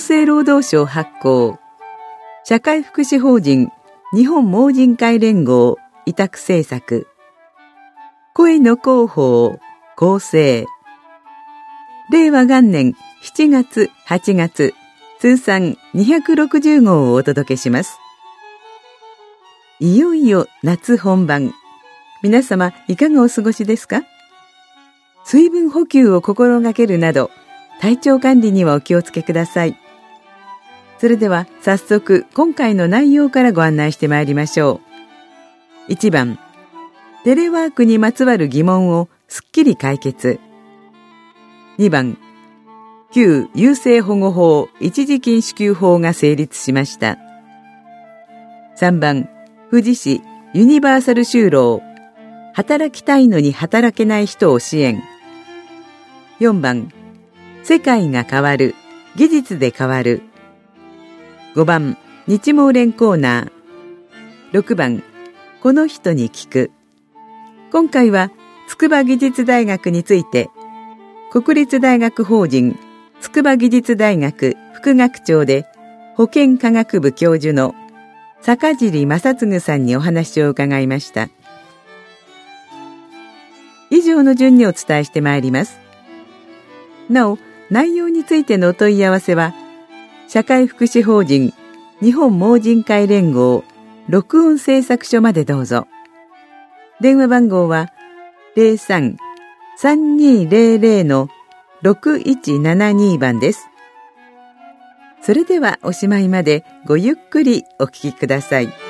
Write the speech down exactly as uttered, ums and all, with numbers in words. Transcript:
生労働省発行、社会福祉法人日本盲人会連合委託制作、声の広報構成、れいわ元年しちがつはちがつ通算にひゃくろくじゅう号をお届けします。いよいよ夏本番、皆様いかがお過ごしですか？水分補給を心がけるなど体調管理にはお気をつけください。それでは早速今回の内容からご案内してまいりましょう。いちばん、テレワークにまつわる疑問をすっきり解決。にばん、旧優生保護法一時金支給法が成立しました。さんばん、富士市ユニバーサル就労、働きたいのに働けない人を支援。よんばん、世界が変わる、技術で変わる。ごばん、日盲連コーナー。ろくばん、この人に聞く。今回は筑波技術大学について、国立大学法人筑波技術大学副学長で保健科学部教授の坂尻正嗣さんにお話を伺いました。以上の順にお伝えしてまいります。なお、内容についてのお問い合わせは、社会福祉法人日本盲人会連合録音製作所までどうぞ。電話番号は ゼロさん さんにーゼロゼロ のろくいちななに 番です。それではおしまいまでごゆっくりお聞きください。